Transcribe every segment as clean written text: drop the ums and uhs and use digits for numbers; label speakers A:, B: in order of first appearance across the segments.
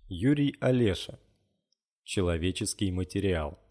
A: Юрий Олеша. Человеческий материал.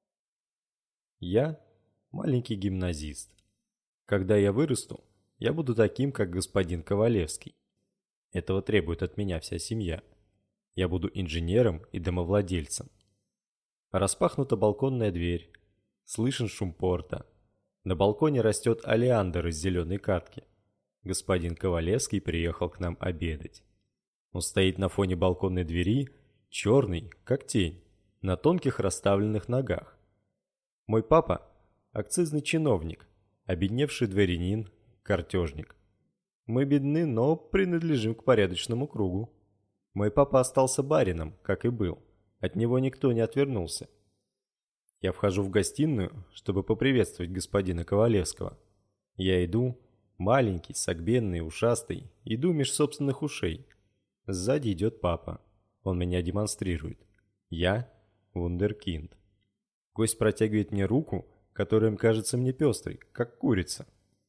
A: Я маленький гимназист. Когда я вырасту, я буду таким, как господин Ковалевский. Этого требует от меня вся семья. Я буду инженером и домовладельцем. Распахнута балконная дверь. Слышен шум порта. На балконе растет олеандр из зеленой катки. Господин Ковалевский приехал к нам обедать. Он стоит на фоне балконной двери, черный, как тень, на тонких расставленных ногах. Мой папа – акцизный чиновник, обедневший дворянин, картежник. Мы бедны, но принадлежим к порядочному кругу. Мой папа остался барином, как и был. От него никто не отвернулся. Я вхожу в гостиную, чтобы поприветствовать господина Ковалевского. Я иду, маленький, согбенный, ушастый, иду меж собственных ушей. Сзади идет папа. Он меня демонстрирует. Я – вундеркинд. Гость протягивает мне руку, которая им кажется мне пестрой, как курица.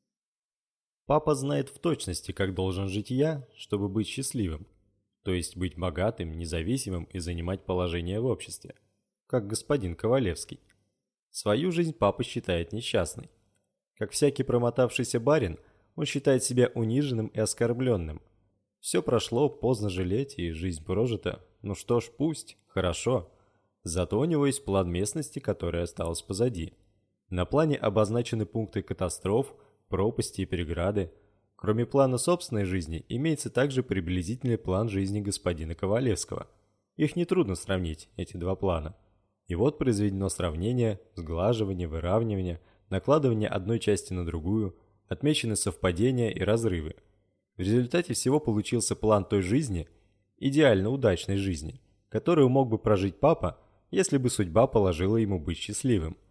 A: Папа знает в точности, как должен жить я, чтобы быть счастливым. То есть быть богатым, независимым и занимать положение в обществе. Как господин Ковалевский. Свою жизнь папа считает несчастной. Как всякий промотавшийся барин, он считает себя униженным и оскорбленным. Все прошло, поздно жалеть, и жизнь прожита. Ну что ж, пусть, хорошо. Зато у него есть план местности, которая осталась позади. На плане обозначены пункты катастроф, пропасти и преграды. Кроме плана собственной жизни, имеется также приблизительный план жизни господина Ковалевского. Их нетрудно сравнить, эти два плана. И вот произведено сравнение, сглаживание, выравнивание, накладывание одной части на другую, отмечены совпадения и разрывы. В результате всего получился план той жизни, идеально удачной жизни, которую мог бы прожить папа, если бы судьба положила ему быть счастливым.